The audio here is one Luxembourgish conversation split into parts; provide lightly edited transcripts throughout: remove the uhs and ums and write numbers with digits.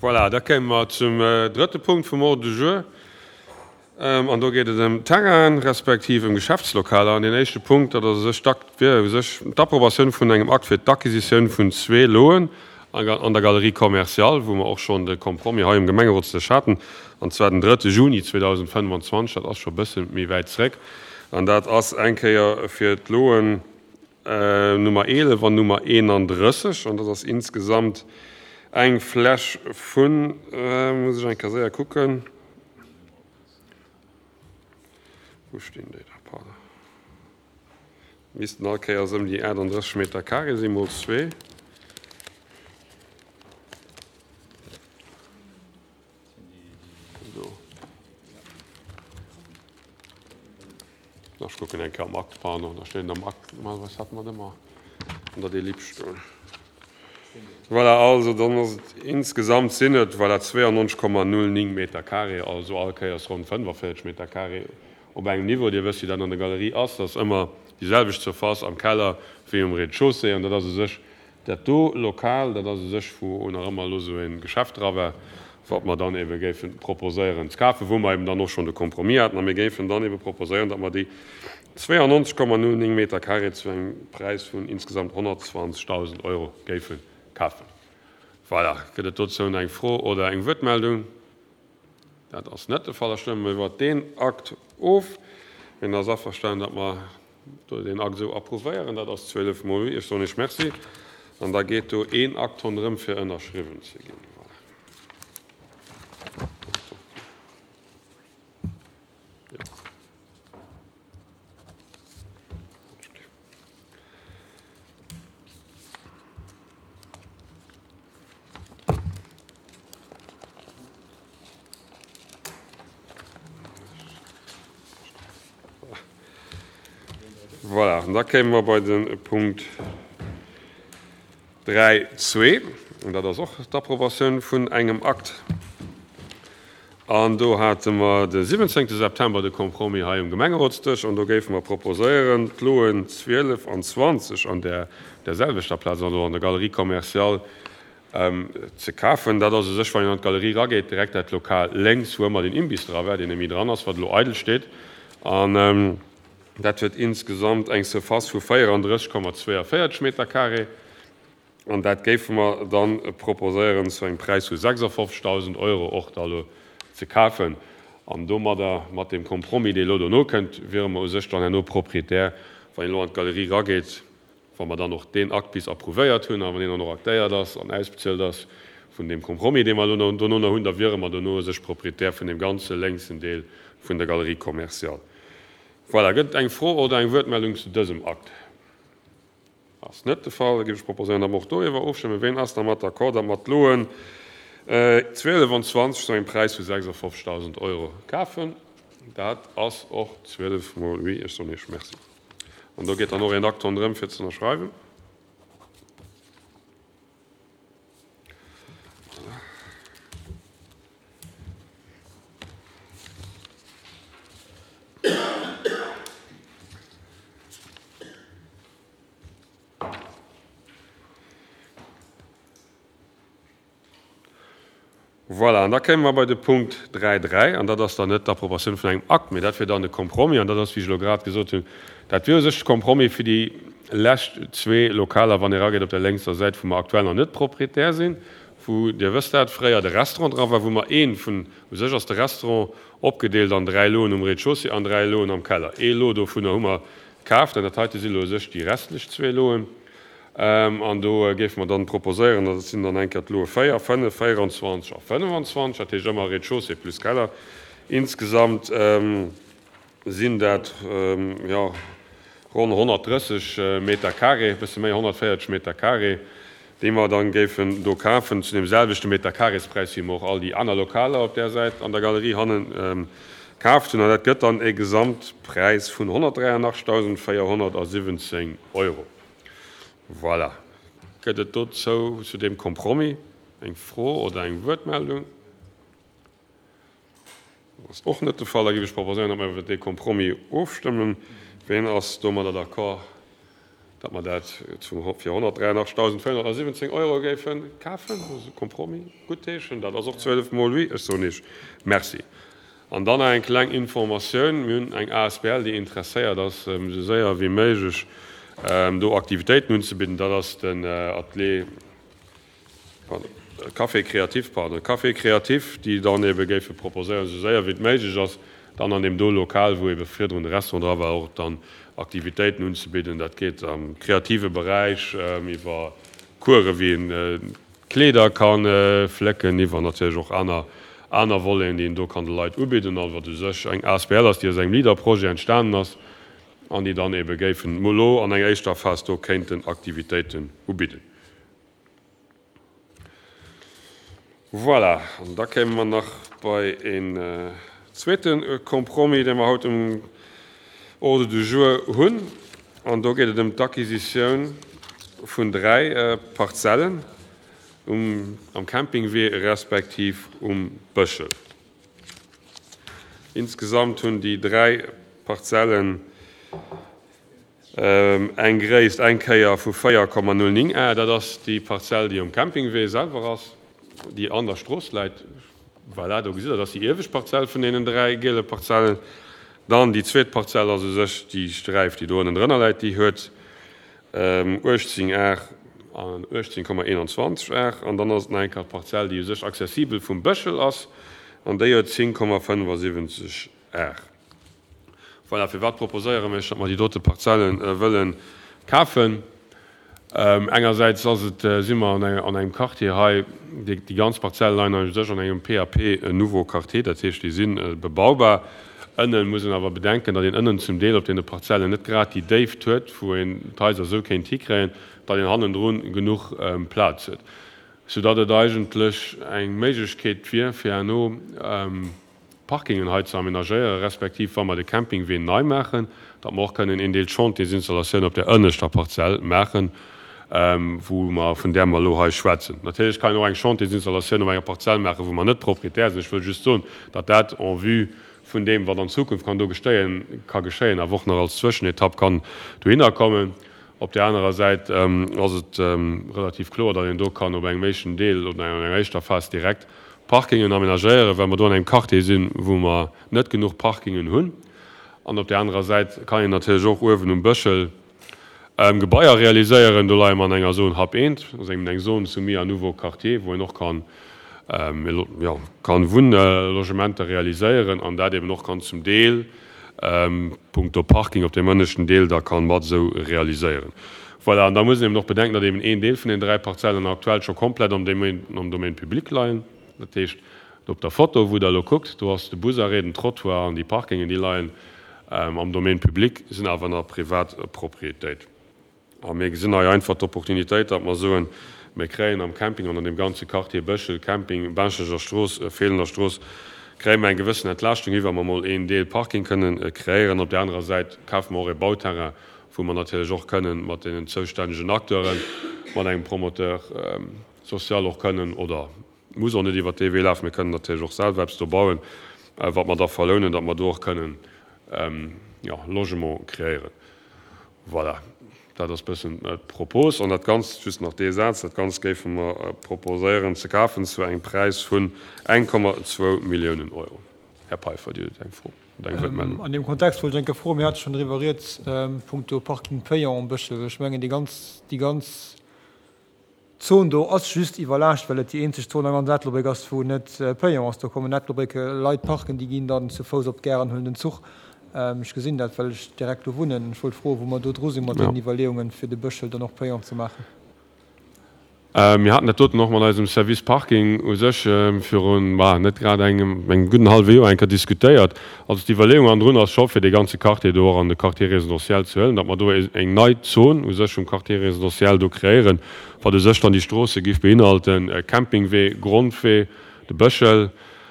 Voilà, da kämen wir zum dritten Punkt vom Ordre du jour. Und da geht es um Terrain, respektive im Geschäftslokal. Und der nächste Punkt, das ist die Approbation von einem Akt für die Akquisition von 2 Lohen an der Galerie Commercial, wo wir auch schon den Kompromiss im Gemeinderat hatten. Und zwar den 3. Juni 2025, das ist schon ein bisschen mehr weit zurück. Und das ist eigentlich für die Lohen Nummer 11 und Nummer 31. Und das ist insgesamt ein Flash von, muss ich eigentlich sehr gucken. Wo stehen die da? Pardon. Müssten okay, sind die 31 Meter Kare, 7x2. So. Ich gucke am Marktplan, da stehen am Markt, was hat man immer unter die Liebstuhl. Voilà, also dann ist es insgesamt sinnet, weil er 92,09 Meter Kare, also okay, ist rund 45 Meter Kare. Auf einem Niveau, die wirst du dann in der Galerie aus, das ist immer dieselbe zu fassen am Keller wie im Rez-de-Chaussee. Und das ist sich das Lokal, das ist sich, wo noch immer so ein Geschäft drauf war, was man dann eben proposieren zu kaufen, wo man eben dann noch schon den Kompromiss hat. Und wir geben dann eben proposieren, dass wir die 92,09 Meter Kare zu einem Preis von insgesamt 120.000 Euro geben kaufen. Voilà, geht es dazu eine Froh- oder eine Wortmeldung? Das ist nicht der Fall, stimmen wir über den Akt auf. Wenn das auch verstanden, dass wir den Akt so approvieren, das ist 12 Mal, ist so nicht merci. Und da geht es ein Akt von für unterschrieben zu gehen. Voilà, und da kämen wir bei dem Punkt 3.2. Und das ist auch die Approbation von einem Akt. Und da hatten wir den 17. September den Kompromiss hier im Gemeinderatstisch. Und da geben wir proposieren, die Lohen 12 und 20 an derselben Platz, also an der Galerie Commercial, zu kaufen. Da das sich, wenn man in die Galerie rangeht, direkt das Lokal längs, wo man den Imbiss drauf hat, den nämlich dran ist, was da Eidel steht. Und das wird insgesamt eng so fast für 34,42 Meter Kare. Und das geben wir dann proposieren zu einem Preis von 56.000 Euro auch da zu kaufen. Und da mit dem Kompromiss, den ihr noch könnt, wären wir sich dann nur proprietär, wenn ihr in die Galerie rangeht, wenn wir dann noch den Akt bis approviert haben, wenn ihr noch aktiert das und ausbezahlt das von dem Kompromiss, den wir noch haben, da wären wir dann nur sich proprietär von dem ganzen längsten Teil von der Galerie Commercial. Voilà, gibt eine Froh- oder eine Wortmeldung zu diesem Akt? Das ist nicht der Fall. Da gebe ich proposieren, dass wir auch hier aufstimmen. Wen hast du mit Akkord, mit Lohen 12 und 20 zu einem Preis von 56.000 Euro kaufen? Das ist auch 12 Mal, wie ist so nicht, merci. Und da geht dann noch ein Akt drin für zu unterschreiben. Voilà, und da kommen wir bei dem Punkt 3.3, und das ist dann nicht die Approbation von einem Akt, aber das wird dann ein Kompromiss, und das ist, wie ich gerade gesagt habe, das wird sich Kompromiss für die letzten 2 Lokale, wenn ihr rangeht auf der längsten Seite, wo wir aktuell noch nicht proprietär sind, wo der Weststadt früher der Restaurant drauf war, wo wir wo sich das Restaurant abgedeelt an 3 Lohn im Rez-de-Chaussee, an 3 Lohn am Keller. Lohn davon haben wir gekauft, und das heute sind sich die restlichen 2 Lohn. Und da geben wir dann proposieren, das sind dann eigentlich Lohe 4, 5, 24 und 25, das ist immer Rez-de-Chaussee plus Keller. Insgesamt sind das ja, rund 130 Meter Kare, bis mehr 140 Meter Kare, die wir dann geben, da kaufen zu demselben Meter Karespreis, wie wir auch all die anderen Lokale auf der Seite an der Galerie haben, kauft. Und das gibt dann ein Gesamtpreis von 183.417 Euro. Voilà. Geht es dort so zu dem Kompromiss? Eine Froh- oder eine Wortmeldung? Das ist auch nicht der Fall. Da gebe ich proposieren, dass wir den Kompromiss aufstimmen. Wen ist da mal d'accord? dat man dat zum 483.517 € géfen kafen Kompromis gutchen, dat ass 12 Mol wie so nicht. Merci. An dann eng kleng Informationoun hunn eng ASBL, die interesseiert se séier wie méigch do Aktivitéit nun ze bidden, dat ass den Atelier Kaffee Kreativpartner. Kaffee kreativ, die dann ebe géiffe proposéieren se séier wie méigich ass dann an dem do Lokal, wo iwwer fir und Restaurant awer auch dann Aktivitäten unzubieten, dat geht am kreative Bereich iwwer Kurre wie en Kleder kann flecken, iwwer natürlich auch aner Wollen, die do kann de Leiit ubieden, awer du sech eng ASBL ass Dir seg Liederproje entstanden ass, an die dann ebe géiffen Molo an eng Eichter fast do kenten Aktivitäten ubieden. Voilà, und da kämen man noch bei en zweiten Kompromis, den wir haut Ordre du jour hunn, an do geht dem d'Akquisition vun 3 Parzellen am Campingwee respektiv Bëchel. Insgesamt hunn die 3 Parzellen eng gréist engkeier vu 4,09 dat ass die Parzell, die Campingwee selber ass, die an der Stroos leit, voilà, do gesitt, dats die ewech Parzell vun denen 3 gele Parzellen. Dann die zweet Parzell as sech die Streif, die do den Rënner Leiit, die huet 18,21 an dann ass enker Parzell, die sech zesibel vum Bëchel ass, an déi huet 10,75 R. Weil fir wat proposéiere mech, dat man die dote Parzellen wëllen kafen. Engerseits ass et simmer an eng Quartier hai, die ganz Parzellleiner sech an engem PHP Nouveau Quartier, dat hech die sinn bebaubar. Ënnen muss awer bedenken, dat den ënnen zum Deel op de Parzelle net grad die Dave huet, wo en Teiser so kein Tikräen, dat den hannen Drun genug Platz huet. So dat et eigentlech eng Meigkeet fir no Parkingen heiz aménagéier, respektiv wann man de Campingween nei machen, dat mar können en Deel schon die Installationun op der ënnechter Parzell machen, wo man vun der mal lo schwätzen. Natürlich kann eng schon die Installationun enger Parzell machen, wo man net proprietär sind. Ich will just so, dat dat en vue von dem, was an Zukunft kann geschehen, a woch noch als Zwischenetapp kann du hinkommen. Op der anderen Seite ass het relativ klar, dat den do kann op eng méchen Deel oder eng Eichter fast direkt Parkingen aménagéiere, wenn man do eng Karte sinn, wo man net genug Parkingen hunn. An op der anderen Seite kann je natürlich auch Uwen Bëchel Gebäier realiséieren, do lei man enger Sohn hab ent, eng Sohn zu mir an Nouveau Quartier, wo noch kann Logementer realiséieren, an dat eben noch kann zum Deel Punkt Parking op dem mënneschen Deel, da kann mat so realiséieren. Voilà, da muss noch bedenken, dat eben en Deel vun den 3 Parzellen aktuell schon komplett am Domain publik leiien. Dat heißt, op der Foto, wo der lo guckt, du hast de Busreden Trottoir an die Parkingen, die leiien am Domain publik sind awer der Privatproprietéit. Mé sinn einfach d'Opportunitéit, dat man so mé kräien am Camping an dem ganze Quartier Bëchel, Camping, Banscheger Stroos, fehlender Stroos, kräim en gewissen Entlastung, iwwer man mal en Deel Parking können kreieren. Op der anderen Seite kaf man e Bauterrain, wo man natürlich auch können mat den zouständegen Akteuren, mat eng Promoteur sozial auch können oder muss net iwwer TV laufen, wir können natürlich auch selbst bauen, wat man da verlöhnen, dat man durch können Logement kreieren. Voilà. Dat das bisschen Propos an dat ganz just nach de Satz, dat ganz géfen proposéieren ze kafen zu eng Preis vun 1,2 Millionen €. Herr Pfeiffer, Di eng froh. An dem Kontext wo denke froh mir hat schon riveriert Punkto Parking Peier Bëchel schmengen die ganz Zon do ass just iwwerlacht, well die en Ton an Datlobe ass vu net Peier ass da kommen netlobeke Leiit Parken, die ginn dann zu Fos op gern hunn den Zug. Ich gesinn dat weil ich direkt wohnen voll froh, wo man dort mat die Evaluungen fir de Bëchel dann noch Peier zu machen. Wir hatten dort noch mal als dem Service Parking sech für net gerade eng guten halbe enker diskutiert, als die Überlegung an run schaffe de ganze Karte do an de Quartier residentiell zu hellen, dat man do eng neid Zon sech Quartier residentiell do kreieren, war de sech an die Straße gif beinhalten Campingwee, Grundwee, de Bëchel,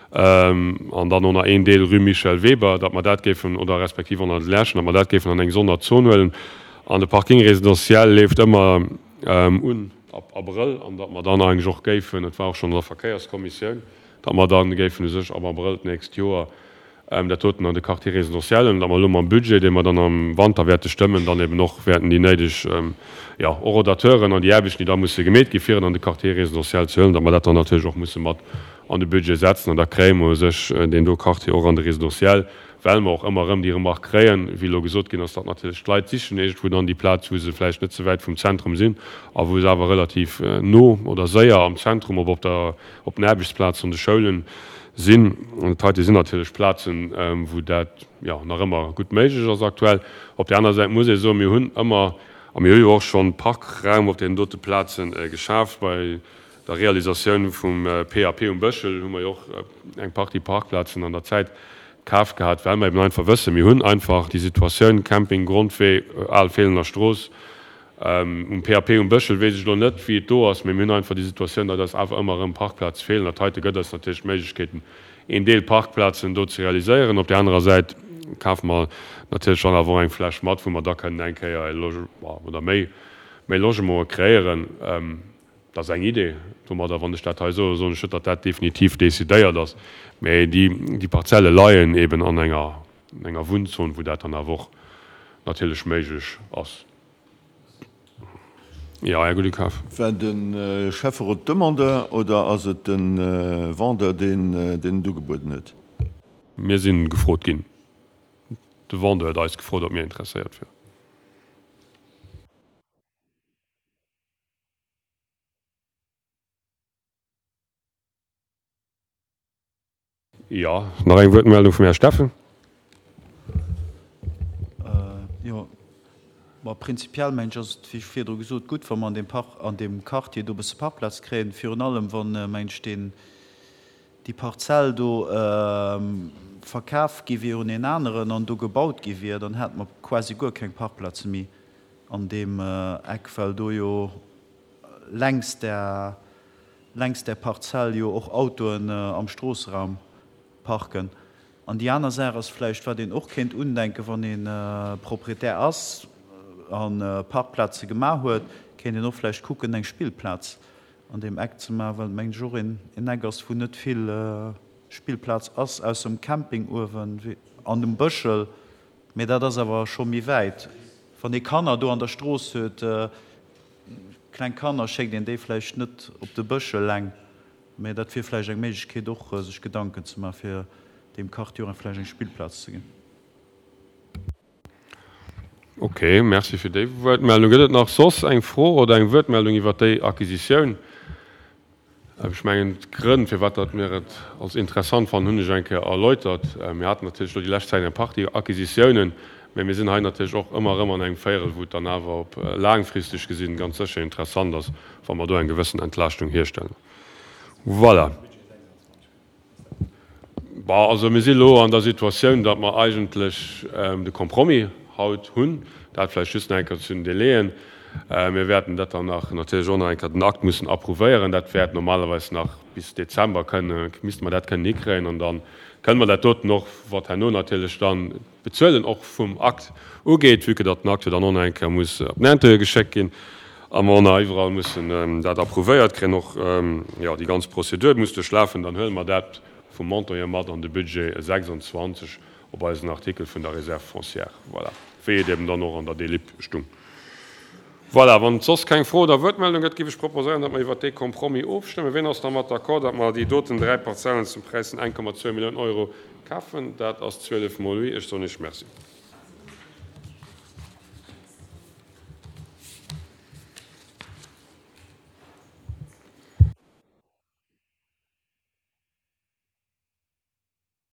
an dann noch en Deel Rue Michel Weber, dat man dat gefen oder respektiv an den Lächen, dat man dat gefen an eng sonder Zonwellen. An de Parking residentiell lebt immer ab April, an dat man dann eng Joch géiffen, et war auch schon der Verkehrskommission, dat man dann géiffen sech ab April näst Joer der toten an de Quartier residentiellen, da mal am Budget, den man dann am Wanderwerte stimmen, dann eben noch werden die neidisch Orodateuren an die Erbig, die da muss gemäht gefeieren an de Quartier residentiell zu höllen, da man dat dann natürlich auch muss mat an de Budget setzen an der Kräme sech den do Quartier auch an de residentiell, weil man auch immer die macht kräen, wie lo gesot gin, dat natürlich leit sichchen ist, wo dann die Platz wo se vielleicht net so weit vom Zentrum sind, aber wo es aber relativ no oder säier am Zentrum op den Erbigsplatz und de Schulen sinn und heute sind natürlich Platzen, wo dat nach immer gut méigich als aktuell. Op der anderen Seite muss ich so mir hunn immer am auch schon Parkraum auf den dote Platzen geschafft bei der Realisation vom PAP und Böschel, wo man auch eng Park die Parkplatzen an der Zeit Kaf gehabt, weil man einfach wësse mir hunn einfach die Situation Camping Grundfee all fehlender Stroß PAP und Böschel we ich noch net wie do ass mir einfach die Situation, dat das einfach immer im Parkplatz fehlen. Dat heute gëtt das natürlich Möglichkeiten in Deel Parkplatzen dort zu realisieren. Auf der anderen Seite kaf man natürlich schon wo eng Flasch mat, wo man da kann denke oder méi Logement kreieren. Das eng Idee man da van der Stadt so schütter dat definitiv desideiert das die Parzelle Leiien eben an enger Wundzon, wo dat an der woch natürlich méigich ass. Ja gut Kaf. Den Schäfer dëmmernde oder as den Wander den du geboten net? Mir sinn gefrot ginn. De Wander da is gefrot, dat mir interessiert fir. Ja, nach eng Wurmeldung vum Herr Steffen. Ja. Aber prinzipiell mensch fir gesot gut, wenn man an dem Quartier do bes Parkplatz kräen, Fi allem wann mensch die Parzell do verkaaf giwe und en anderen an do gebaut giwe, dann hat man quasi go kein Parkplatz mi an dem Eckfall do jo längs der Parzell jo och Autoen am Stroßraum parken. An die anderen Säresfleisch war den och kind undenke van den proprietär ass an Parkplatze gemacht huet, kennt noch vielleicht gucken eng Spielplatz an dem Eck zu machen, weil Jorin in Eggers vu net viel Spielplatz ass aus dem Campinguwen an dem Bëschel, mir das aber schon mi weit. Van die Kanner du an der Stroß huet klein Kanner sche den defleisch net op de Bëschel lang, mir dat fir Fleisch eng Mke doch sich Gedanken zu machen fir dem Kartfleisch eng Spielplatz zu gehen. Okay, merci fir déi Wordmeldung. Gëtt nach sos eng froh oder eng Wordmeldung iwwer déi Akquisiioun. Ich menggen Grënn fir wat dat mir als interessant van Hundeschenke erläutert. Wir hatten natürlich die Lächtzeit Party Akquisiioen, mir sinn hein natürlich auch immer eng Féiert, wo dann awer op langfristig gesinn ganz seche interessant ass, wann man do en gewissen Entlastung herstellen. Voilà. Also mir si lo an der Situationun, dat man eigentlich de Kompromis haut hunn, datfle schüssenker zun de leen. Wir werden dat dann nach enker den Akt mussssen approuvéieren, dat fährt normalerweise nach bis Dezember mis man dat nie kräen und dann können wir dat dort noch wat no natürlich dann bezzuelen och vum Akt ugeet, wieke dat Akte dann onenker muss Nente gescheckt gin. Am iwwer mussssen dat approuvéiert kre noch die ganz Prozedur musste schlafen, dann hëll man dat vum Monto mat an de Budget 26 op als Artikel vun der Reserve foncière. Voilà. Fir dem dann noch an der Delip stumm. Voilà, wann sos kein froh der Wordmeldung gët giwech proposieren, dat man iwwer de Kompromis opstemme, wenn ass der mat d'accord, dat man die doten 3 Parzellen zum Preisen 1,2 Millionen € kaffen, dat ass 12 Mol ich so nicht merci.